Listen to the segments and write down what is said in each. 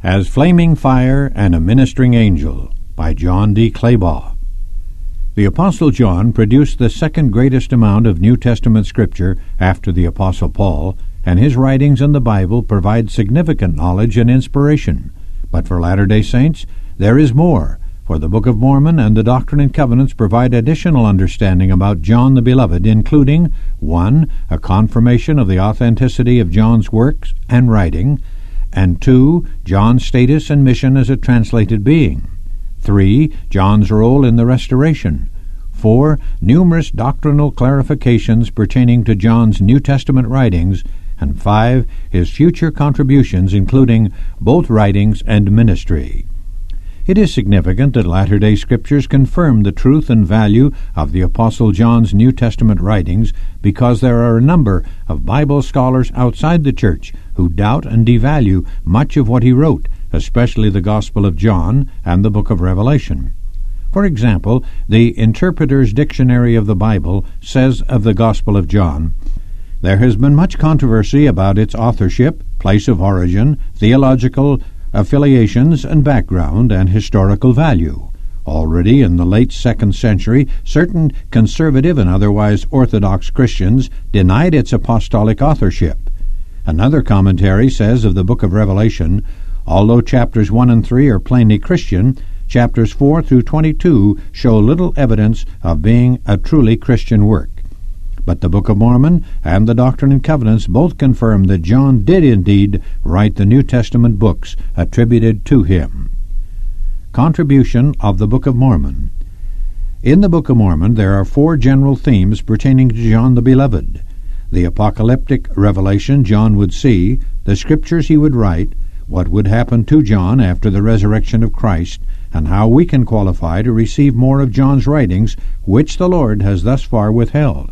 as Flaming Fire and a Ministering Angel by John D. Claybaugh. The Apostle John produced the second greatest amount of New Testament Scripture after the Apostle Paul, and his writings in the Bible provide significant knowledge and inspiration. But for Latter-day Saints, there is more, for the Book of Mormon and the Doctrine and Covenants provide additional understanding about John the Beloved, including 1. A confirmation of the authenticity of John's works and writing, and 2. John's status and mission as a translated being, 3. John's role in the restoration, 4. Numerous doctrinal clarifications pertaining to John's New Testament writings, and 5. His future contributions, including both writings and ministry. It is significant that Latter-day Scriptures confirm the truth and value of the Apostle John's New Testament writings because there are a number of Bible scholars outside the church who doubt and devalue much of what he wrote, especially the Gospel of John and the Book of Revelation. For example, the Interpreter's Dictionary of the Bible says of the Gospel of John, "There has been much controversy about its authorship, place of origin, theological affiliations and background, and historical value. Already in the late 2nd century, certain conservative and otherwise Orthodox Christians denied its apostolic authorship." Another commentary says of the Book of Revelation, "Although chapters 1 and 3 are plainly Christian, chapters 4 through 22 show little evidence of being a truly Christian work." But the Book of Mormon and the Doctrine and Covenants both confirm that John did indeed write the New Testament books attributed to him. Contribution of the Book of Mormon. In the Book of Mormon there are 4 general themes pertaining to John the Beloved: the apocalyptic revelation John would see, the scriptures he would write, what would happen to John after the resurrection of Christ, and how we can qualify to receive more of John's writings, which the Lord has thus far withheld.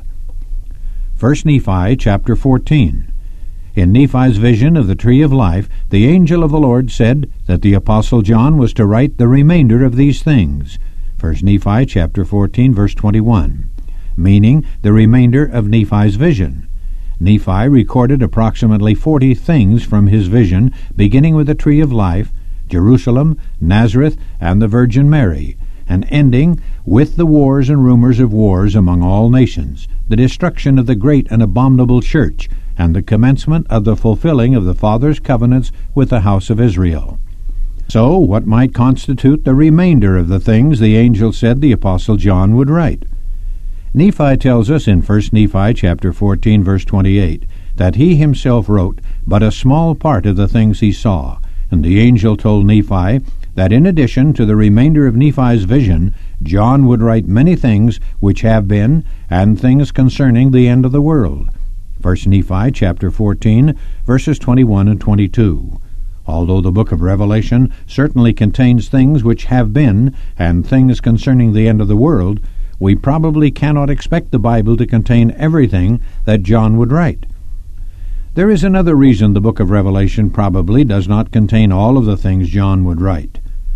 1 Nephi chapter 14. In Nephi's vision of the tree of life, the angel of the Lord said that the Apostle John was to write the remainder of these things. 1 Nephi chapter 14, verse 21, meaning the remainder of Nephi's vision. Nephi recorded approximately 40 things from his vision, beginning with the tree of life, Jerusalem, Nazareth, and the Virgin Mary, and ending with the wars and rumors of wars among all nations, the destruction of the great and abominable church, and the commencement of the fulfilling of the Father's covenants with the house of Israel. So, what might constitute the remainder of the things the angel said the Apostle John would write? Nephi tells us in 1 Nephi chapter 14, verse 28, that he himself wrote but a small part of the things he saw, and the angel told Nephi that in addition to the remainder of Nephi's vision, John would write many things which have been, and things concerning the end of the world. 1 Nephi chapter 14, verses 21 and 22. Although the book of Revelation certainly contains things which have been, and things concerning the end of the world, we probably cannot expect the Bible to contain everything that John would write. There is another reason the book of Revelation probably does not contain all of the things John would write.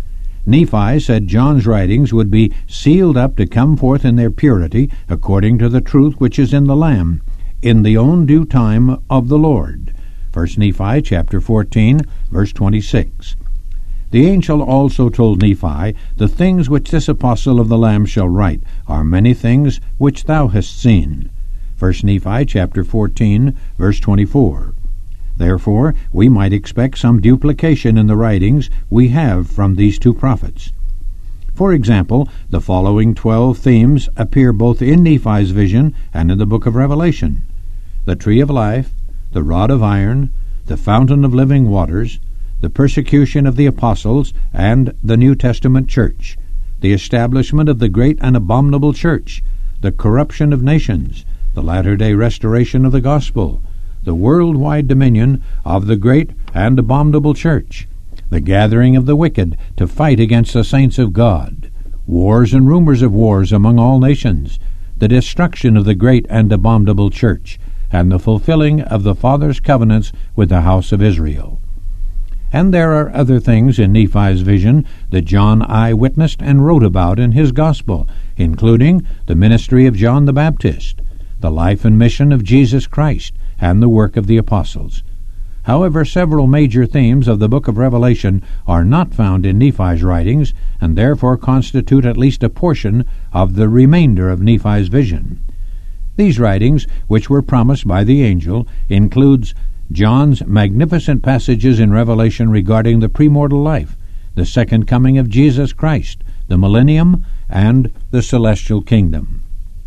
Nephi said John's writings would be sealed up to come forth in their purity, according to the truth which is in the Lamb, in the own due time of the Lord. 1 Nephi chapter 14, verse 26. The angel also told Nephi, "The things which this apostle of the Lamb shall write are many things which thou hast seen." 1 Nephi chapter 14, verse 24. Therefore, we might expect some duplication in the writings we have from these 2 prophets. For example, the following 12 themes appear both in Nephi's vision and in the book of Revelation: the tree of life, the rod of iron, the fountain of living waters, the persecution of the apostles and the New Testament church, the establishment of the great and abominable church, the corruption of nations, the latter-day restoration of the gospel, the worldwide dominion of the great and abominable church, the gathering of the wicked to fight against the saints of God, wars and rumors of wars among all nations, the destruction of the great and abominable church, and the fulfilling of the Father's covenants with the house of Israel. And there are other things in Nephi's vision that John eyewitnessed and wrote about in his gospel, including the ministry of John the Baptist, the life and mission of Jesus Christ, and the work of the apostles. However, several major themes of the book of Revelation are not found in Nephi's writings, and therefore constitute at least a portion of the remainder of Nephi's vision. These writings, which were promised by the angel, includes John's magnificent passages in Revelation regarding the premortal life, the second coming of Jesus Christ, the millennium, and the celestial kingdom.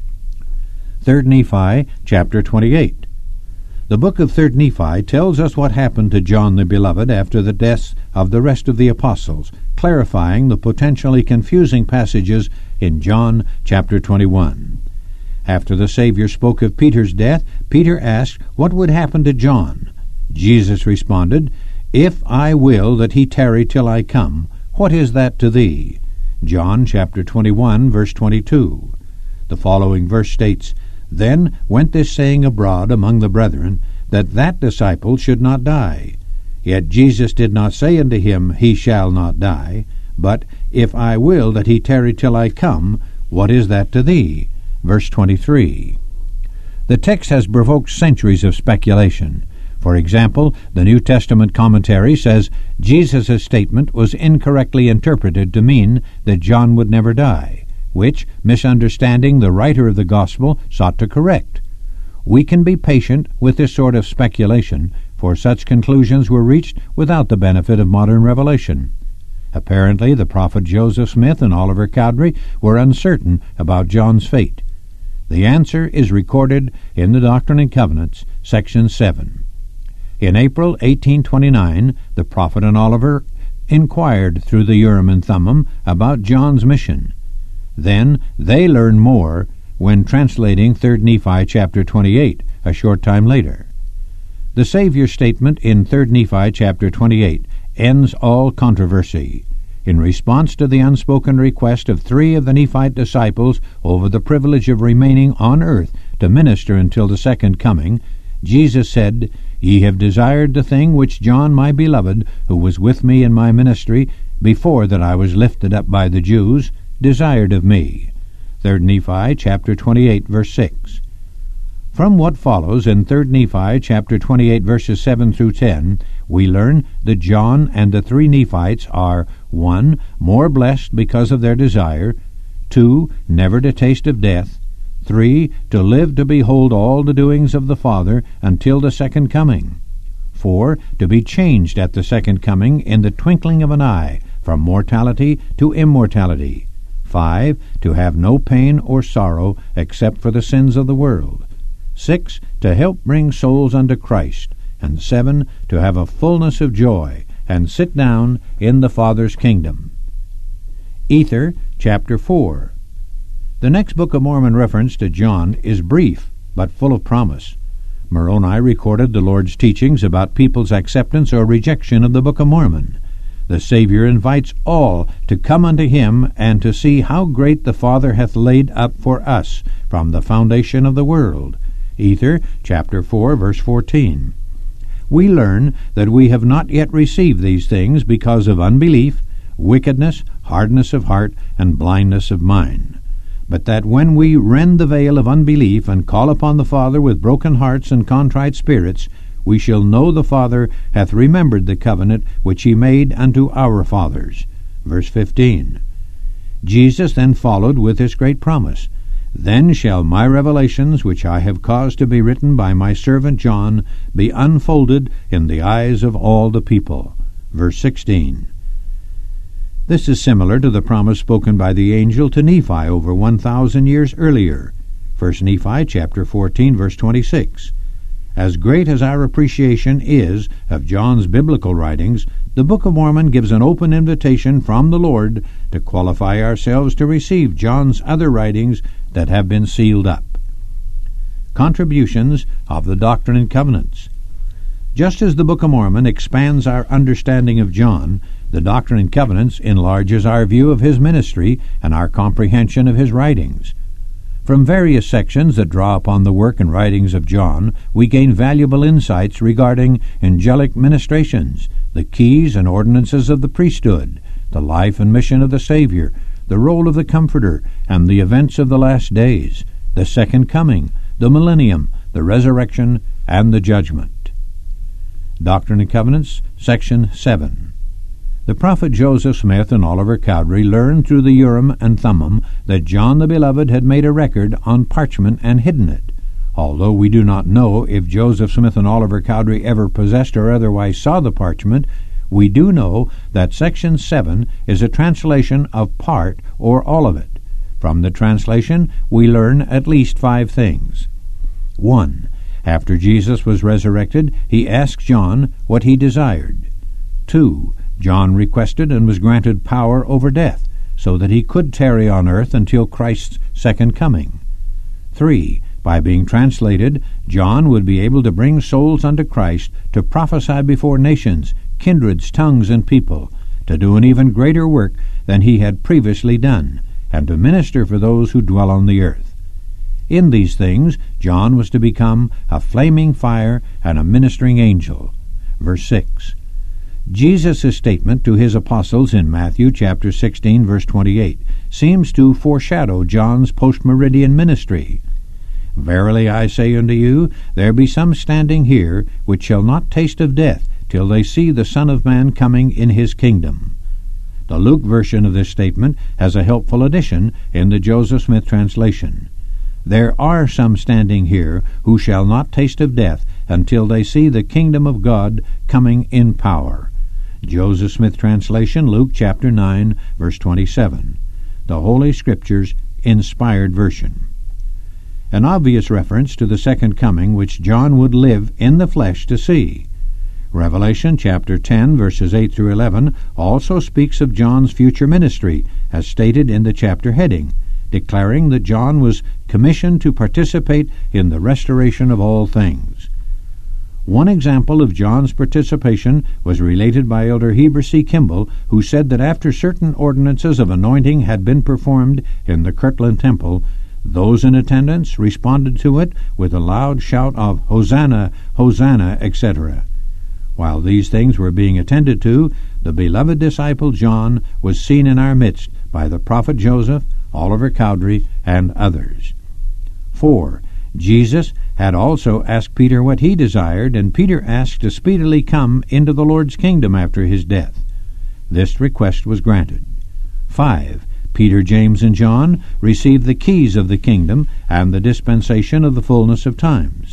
3 Nephi, chapter 28. The book of 3 Nephi tells us what happened to John the Beloved after the deaths of the rest of the apostles, clarifying the potentially confusing passages in John chapter 21. After the Savior spoke of Peter's death, Peter asked what would happen to John. Jesus responded, "If I will that he tarry till I come, what is that to thee?" John chapter 21, verse 22. The following verse states, "Then went this saying abroad among the brethren, that disciple should not die. Yet Jesus did not say unto him, He shall not die, but, If I will that he tarry till I come, what is that to thee?" Verse 23. The text has provoked centuries of speculation. For example, the New Testament commentary says Jesus' statement was incorrectly interpreted to mean that John would never die, which, misunderstanding the writer of the gospel, sought to correct. We can be patient with this sort of speculation, for such conclusions were reached without the benefit of modern revelation. Apparently, the prophet Joseph Smith and Oliver Cowdery were uncertain about John's fate. The answer is recorded in the Doctrine and Covenants, section 7. In April 1829, the prophet and Oliver inquired through the Urim and Thummim about John's mission. Then they learned more when translating 3 Nephi chapter 28 a short time later. The Savior's statement in 3 Nephi chapter 28 ends all controversy. In response to the unspoken request of 3 of the Nephite disciples over the privilege of remaining on earth to minister until the second coming, Jesus said, "Ye have desired the thing which John my beloved, who was with me in my ministry, before that I was lifted up by the Jews, desired of me." 3 Nephi chapter 28, verse 6. From what follows in 3 Nephi chapter 28, verses 7 through 10, we learn that John and the 3 Nephites are 1. More blessed because of their desire, 2. Never to taste of death, 3. To live to behold all the doings of the Father until the second coming, 4. To be changed at the second coming in the twinkling of an eye, from mortality to immortality, 5. To have no pain or sorrow except for the sins of the world, 6. To help bring souls unto Christ, and 7. To have a fullness of joy, and sit down in the Father's kingdom. Ether, chapter 4. The next Book of Mormon reference to John is brief, but full of promise. Moroni recorded the Lord's teachings about people's acceptance or rejection of the Book of Mormon. The Savior invites all to come unto him and to see how great the Father hath laid up for us from the foundation of the world. Ether, chapter 4, verse 14. We learn that we have not yet received these things because of unbelief, wickedness, hardness of heart, and blindness of mind. But that when we rend the veil of unbelief and call upon the Father with broken hearts and contrite spirits, we shall know the Father hath remembered the covenant which he made unto our fathers. Verse 15. Jesus then followed with this great promise, "Then shall my revelations, which I have caused to be written by my servant John, be unfolded in the eyes of all the people." Verse 16. This is similar to the promise spoken by the angel to Nephi over 1,000 years earlier. 1 Nephi chapter 14, verse 26. As great as our appreciation is of John's biblical writings, the Book of Mormon gives an open invitation from the Lord to qualify ourselves to receive John's other writings that have been sealed up. Contributions of the Doctrine and Covenants. Just as the Book of Mormon expands our understanding of John, the Doctrine and Covenants enlarges our view of his ministry and our comprehension of his writings. From various sections that draw upon the work and writings of John, we gain valuable insights regarding angelic ministrations, the keys and ordinances of the priesthood, the life and mission of the Savior, the role of the Comforter, and the events of the last days, the second coming, the millennium, the resurrection, and the judgment. Doctrine and Covenants, Section 7. The prophet Joseph Smith and Oliver Cowdery learned through the Urim and Thummim that John the Beloved had made a record on parchment and hidden it. Although we do not know if Joseph Smith and Oliver Cowdery ever possessed or otherwise saw the parchment, we do know that Section 7 is a translation of part or all of it. From the translation, we learn at least 5 things. 1. After Jesus was resurrected, he asked John what he desired. 2. John requested and was granted power over death, so that he could tarry on earth until Christ's second coming. 3. By being translated, John would be able to bring souls unto Christ, to prophesy before nations, kindreds, tongues, and people, to do an even greater work than he had previously done, and to minister for those who dwell on the earth. In these things, John was to become a flaming fire and a ministering angel. Verse 6. Jesus' statement to his apostles in Matthew chapter 16, verse 28, seems to foreshadow John's post-meridian ministry. Verily I say unto you, there be some standing here which shall not taste of death till they see the Son of Man coming in his kingdom. The Luke version of this statement has a helpful addition in the Joseph Smith translation. There are some standing here who shall not taste of death until they see the kingdom of God coming in power. Joseph Smith translation, Luke chapter 9, verse 27. The Holy Scriptures inspired version. An obvious reference to the second coming which John would live in the flesh to see. Revelation chapter 10, verses 8 through 11 also speaks of John's future ministry, as stated in the chapter heading, declaring that John was commissioned to participate in the restoration of all things. One example of John's participation was related by Elder Heber C. Kimball, who said that after certain ordinances of anointing had been performed in the Kirtland Temple, those in attendance responded to it with a loud shout of Hosanna, Hosanna, etc. While these things were being attended to, the beloved disciple John was seen in our midst by the prophet Joseph, Oliver Cowdery, and others. 4. Jesus had also asked Peter what he desired, and Peter asked to speedily come into the Lord's kingdom after his death. This request was granted. 5. Peter, James, and John received the keys of the kingdom and the dispensation of the fullness of times.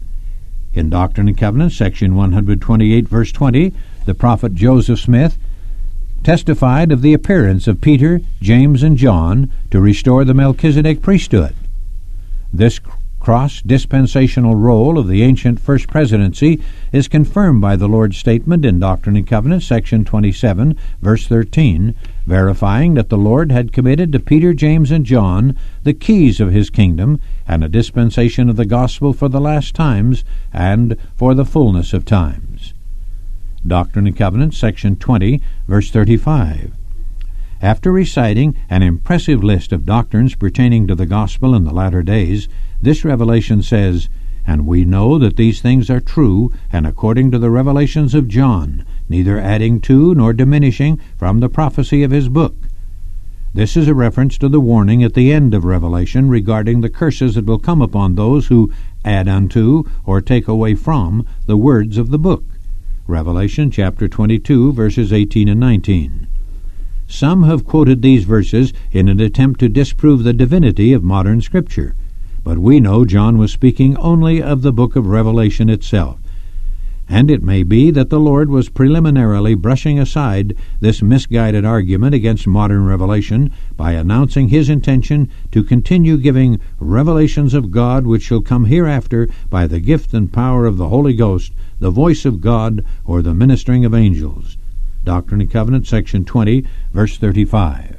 In Doctrine and Covenants, section 128, verse 20, the prophet Joseph Smith testified of the appearance of Peter, James, and John to restore the Melchizedek priesthood. This cross-dispensational role of the ancient First Presidency is confirmed by the Lord's statement in Doctrine and Covenants, section 27, verse 13, verifying that the Lord had committed to Peter, James, and John the keys of his kingdom and a dispensation of the gospel for the last times and for the fullness of times. Doctrine and Covenants, section 20, verse 35. After reciting an impressive list of doctrines pertaining to the gospel in the latter days, this revelation says, "And we know that these things are true, and according to the revelations of John, neither adding to nor diminishing from the prophecy of his book." This is a reference to the warning at the end of Revelation regarding the curses that will come upon those who add unto or take away from the words of the book. Revelation chapter 22, verses 18 and 19. Some have quoted these verses in an attempt to disprove the divinity of modern Scripture, but we know John was speaking only of the book of Revelation itself, and it may be that the Lord was preliminarily brushing aside this misguided argument against modern revelation by announcing his intention to continue giving revelations of God which shall come hereafter by the gift and power of the Holy Ghost, the voice of God, or the ministering of angels. Doctrine and Covenants, section 20, verse 35.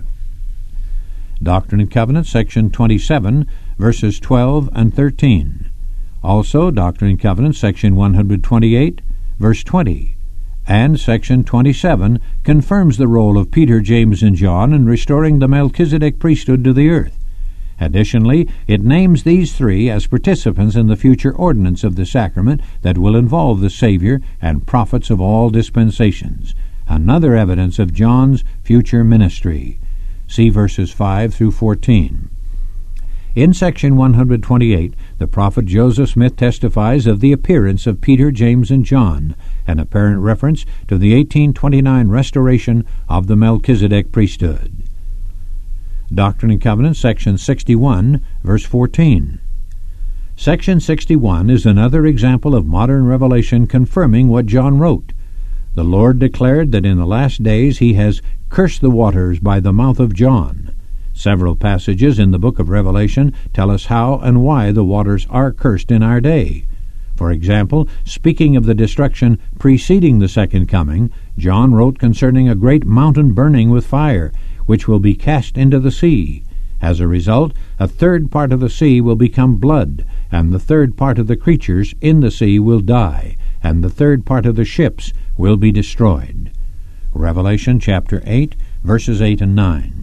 Doctrine and Covenants, section 27, verses 12 and 13. Also, Doctrine and Covenants, section 128, verse 20. And section 27 confirms the role of Peter, James, and John in restoring the Melchizedek priesthood to the earth. Additionally, it names these three as participants in the future ordinance of the sacrament that will involve the Savior and prophets of all dispensations, another evidence of John's future ministry. See verses 5 through 14. In section 128, the prophet Joseph Smith testifies of the appearance of Peter, James, and John, an apparent reference to the 1829 restoration of the Melchizedek priesthood. Doctrine and Covenants, section 61, verse 14. Section 61 is another example of modern revelation confirming what John wrote. The Lord declared that in the last days he has cursed the waters by the mouth of John. Several passages in the book of Revelation tell us how and why the waters are cursed in our day. For example, speaking of the destruction preceding the second coming, John wrote concerning a great mountain burning with fire, which will be cast into the sea. As a result, a third part of the sea will become blood, and the third part of the creatures in the sea will die, and the third part of the ships will be destroyed. Revelation chapter 8, verses 8 and 9.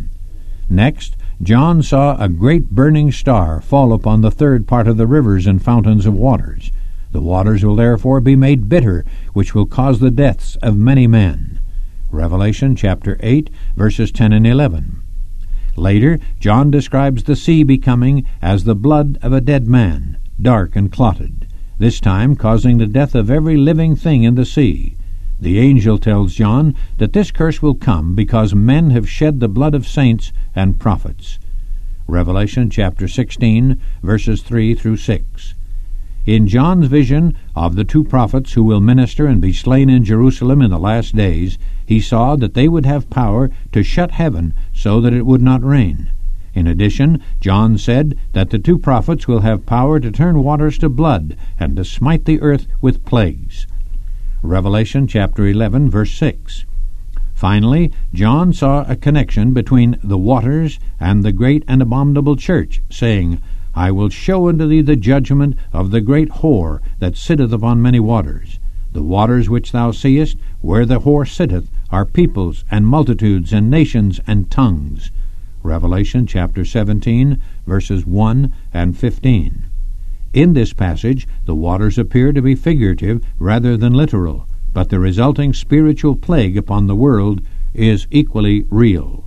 Next, John saw a great burning star fall upon the third part of the rivers and fountains of waters. The waters will therefore be made bitter, which will cause the deaths of many men. Revelation chapter 8, verses 10 and 11. Later, John describes the sea becoming as the blood of a dead man, dark and clotted, this time causing the death of every living thing in the sea. The angel tells John that this curse will come because men have shed the blood of saints and prophets. Revelation chapter 16, verses 3 through 6. In John's vision of the two prophets who will minister and be slain in Jerusalem in the last days, he saw that they would have power to shut heaven so that it would not rain. In addition, John said that the two prophets will have power to turn waters to blood and to smite the earth with plagues. Revelation chapter 11, verse 6. Finally, John saw a connection between the waters and the great and abominable church, saying, I will show unto thee the judgment of the great whore that sitteth upon many waters. The waters which thou seest, where the whore sitteth, are peoples and multitudes and nations and tongues. Revelation chapter 17, verses 1 and 15. In this passage, the waters appear to be figurative rather than literal, but the resulting spiritual plague upon the world is equally real.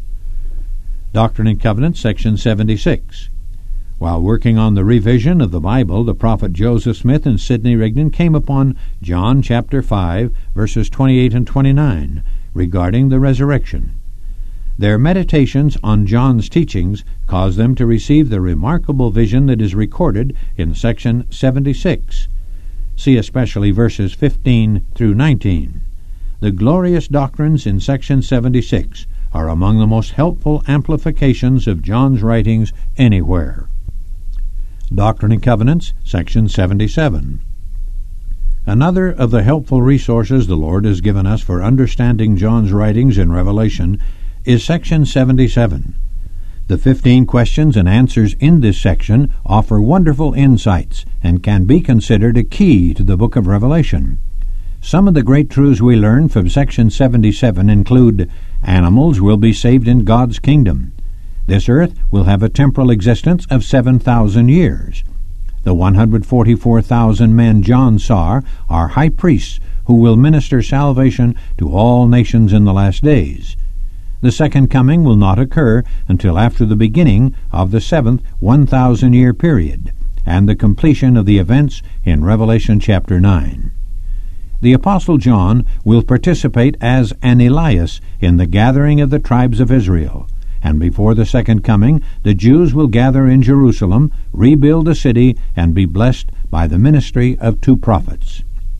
Doctrine and Covenants, section 76. While working on the revision of the Bible, the prophet Joseph Smith and Sidney Rigdon came upon John chapter 5, verses 28 and 29, regarding the resurrection. Their meditations on John's teachings caused them to receive the remarkable vision that is recorded in section 76. See especially verses 15 through 19. The glorious doctrines in section 76 are among the most helpful amplifications of John's writings anywhere. Doctrine and Covenants, section 77. Another of the helpful resources the Lord has given us for understanding John's writings in Revelation is section 77. The 15 questions and answers in this section offer wonderful insights and can be considered a key to the book of Revelation. Some of the great truths we learn from section 77 include: animals will be saved in God's kingdom. This earth will have a temporal existence of 7,000 years. The 144,000 men John saw are high priests who will minister salvation to all nations in the last days. The second coming will not occur until after the beginning of the seventh 1,000-year period and the completion of the events in Revelation chapter 9. The Apostle John will participate as an Elias in the gathering of the tribes of Israel, and before the second coming the Jews will gather in Jerusalem, rebuild the city, and be blessed by the ministry of two prophets.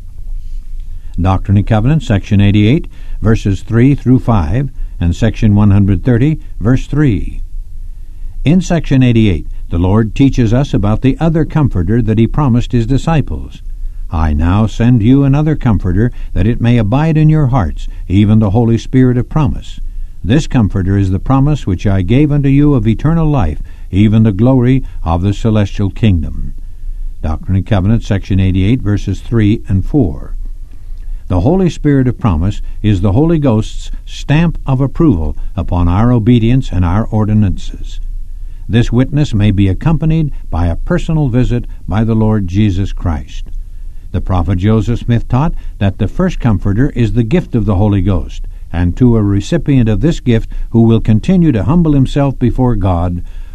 Doctrine and Covenants, section 88, verses 3 through 5, and section 130, verse 3. In section 88, the Lord teaches us about the other Comforter that he promised his disciples. I now send you another Comforter, that it may abide in your hearts, even the Holy Spirit of promise. This Comforter is the promise which I gave unto you of eternal life, even the glory of the celestial kingdom. Doctrine and Covenants, section 88, verses 3 and 4. The Holy Spirit of promise is the Holy Ghost's stamp of approval upon our obedience and our ordinances. This witness may be accompanied by a personal visit by the Lord Jesus Christ. The prophet Joseph Smith taught that the first Comforter is the gift of the Holy Ghost, and to a recipient of this gift who will continue to humble himself before God,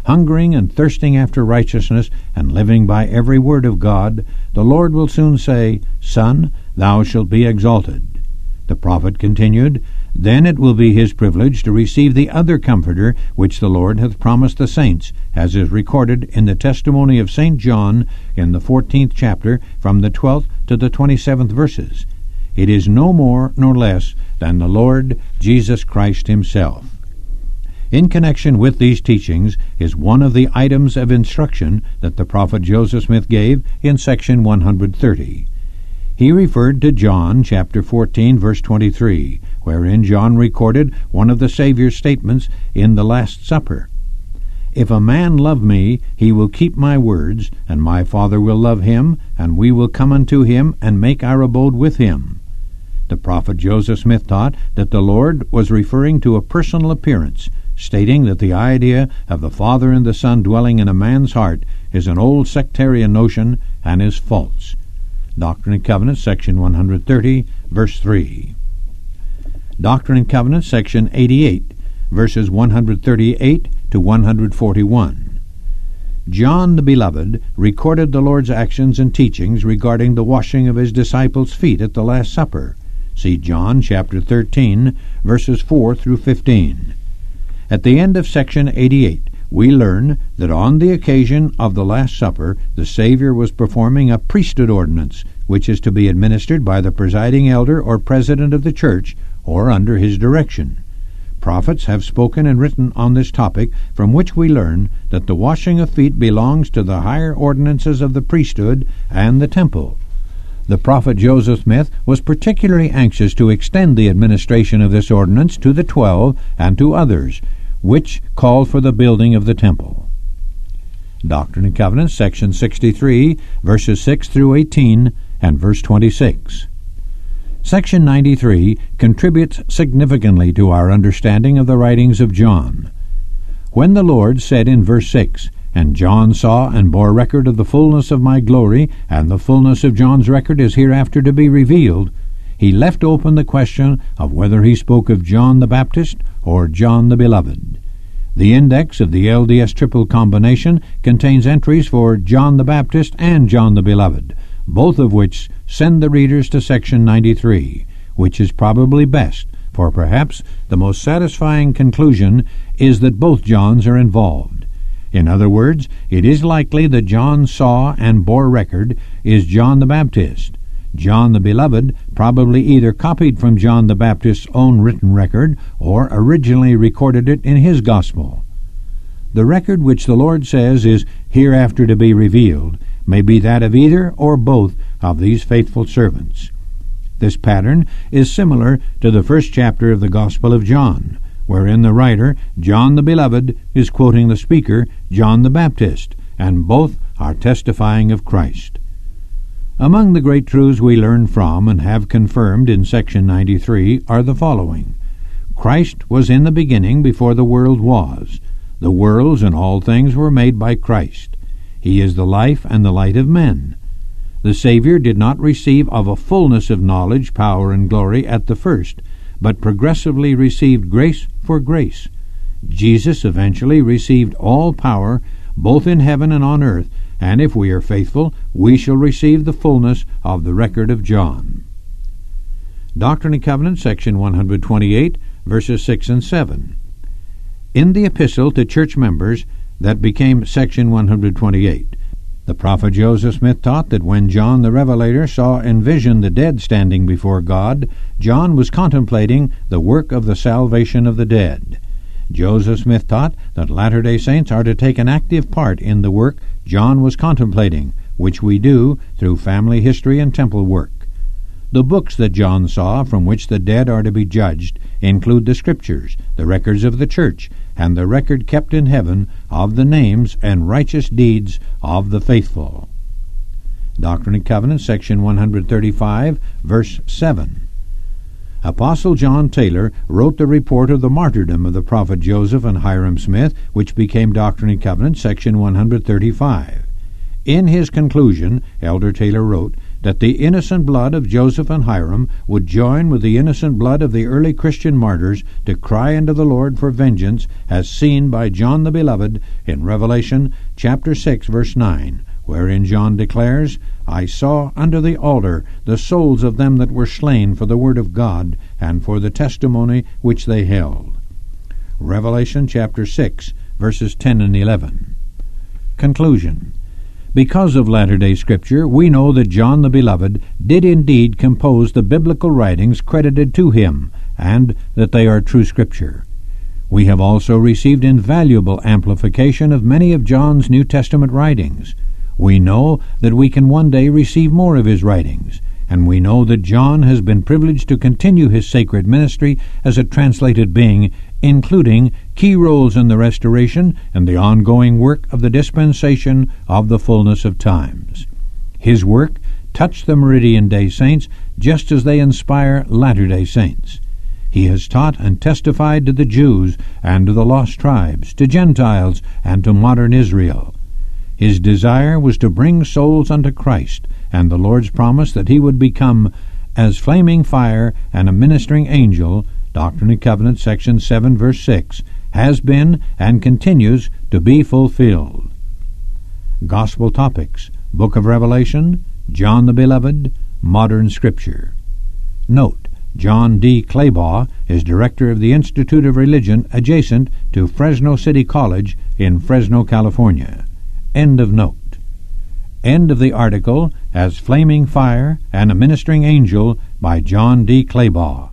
hungering and thirsting after righteousness and living by every word of God, the Lord will soon say, "Son, thou shalt be exalted." The prophet continued, "Then it will be his privilege to receive the other Comforter which the Lord hath promised the saints, as is recorded in the testimony of St. John in the 14th chapter, from the 12th to the 27th verses. It is no more nor less than the Lord Jesus Christ himself." In connection with these teachings is one of the items of instruction that the prophet Joseph Smith gave in section 130. He referred to John chapter 14, verse 23, wherein John recorded one of the Savior's statements in the Last Supper. "If a man love me, he will keep my words, and my Father will love him, and we will come unto him, and make our abode with him." The prophet Joseph Smith taught that the Lord was referring to a personal appearance, stating that the idea of the Father and the Son dwelling in a man's heart is an old sectarian notion and is false. Doctrine and Covenants, section 130, verse 3. Doctrine and Covenants, section 88, verses 138 to 141. John the Beloved recorded the Lord's actions and teachings regarding the washing of his disciples' feet at the Last Supper. See John chapter 13, verses 4 through 15. At the end of section 88, we learn that on the occasion of the Last Supper, the Savior was performing a priesthood ordinance, which is to be administered by the presiding elder or president of the church, or under his direction. Prophets have spoken and written on this topic, from which we learn that the washing of feet belongs to the higher ordinances of the priesthood and the temple. The prophet Joseph Smith was particularly anxious to extend the administration of this ordinance to the 12 and to others, which called for the building of the temple. Doctrine and Covenants, section 63, verses 6 through 18, and verse 26. Section 93 contributes significantly to our understanding of the writings of John. When the Lord said in verse 6, "And John saw and bore record of the fullness of my glory, and the fullness of John's record is hereafter to be revealed," he left open the question of whether he spoke of John the Baptist or John the Beloved. The index of the LDS triple combination contains entries for John the Baptist and John the Beloved, both of which send the readers to section 93, which is probably best, for perhaps the most satisfying conclusion is that both Johns are involved. In other words, it is likely that John saw and bore record is John the Baptist. John the Beloved probably either copied from John the Baptist's own written record or originally recorded it in his gospel. The record which the Lord says is hereafter to be revealed may be that of either or both of these faithful servants. This pattern is similar to the first chapter of the Gospel of John, wherein the writer, John the Beloved, is quoting the speaker, John the Baptist, and both are testifying of Christ. Among the great truths we learn from and have confirmed in section 93 are the following. Christ was in the beginning before the world was. The worlds and all things were made by Christ. He is the life and the light of men. The Savior did not receive of a fullness of knowledge, power, and glory at the first, but progressively received grace for grace. Jesus eventually received all power, both in heaven and on earth, and if we are faithful, we shall receive the fullness of the record of John. Doctrine and Covenants, section 128, verses 6 and 7. In the epistle to church members that became section 128, the prophet Joseph Smith taught that when John the Revelator saw in vision the dead standing before God, John was contemplating the work of the salvation of the dead. Joseph Smith taught that Latter-day Saints are to take an active part in the work John was contemplating, which we do through family history and temple work. The books that John saw from which the dead are to be judged include the Scriptures, the records of the church, and the record kept in heaven of the names and righteous deeds of the faithful. Doctrine and Covenants, section 135, verse 7. Apostle John Taylor wrote the report of the martyrdom of the prophet Joseph and Hyrum Smith, which became Doctrine and Covenants, section 135. In his conclusion, Elder Taylor wrote, that the innocent blood of Joseph and Hyrum would join with the innocent blood of the early Christian martyrs to cry unto the Lord for vengeance, as seen by John the Beloved in Revelation chapter 6, verse 9, wherein John declares, I saw under the altar the souls of them that were slain for the word of God and for the testimony which they held. Revelation chapter 6, verses 10 and 11. Conclusion. Because of Latter-day Scripture, we know that John the Beloved did indeed compose the biblical writings credited to him, and that they are true Scripture. We have also received invaluable amplification of many of John's New Testament writings. We know that we can one day receive more of his writings, and we know that John has been privileged to continue his sacred ministry as a translated being, including key roles in the restoration and the ongoing work of the dispensation of the fullness of times. His work touched the Meridian Day Saints just as they inspire Latter-day Saints. He has taught and testified to the Jews and to the lost tribes, to Gentiles and to modern Israel. His desire was to bring souls unto Christ, and the Lord's promise that he would become as flaming fire and a ministering angel, Doctrine and Covenants, section 7, verse 6, has been and continues to be fulfilled. Gospel topics: Book of Revelation, John the Beloved, Modern Scripture. Note: John D. Claybaugh is director of the Institute of Religion adjacent to Fresno City College in Fresno, California. End of note. End of the article, As Flaming Fire and a Ministering Angel, by John D. Claybaugh.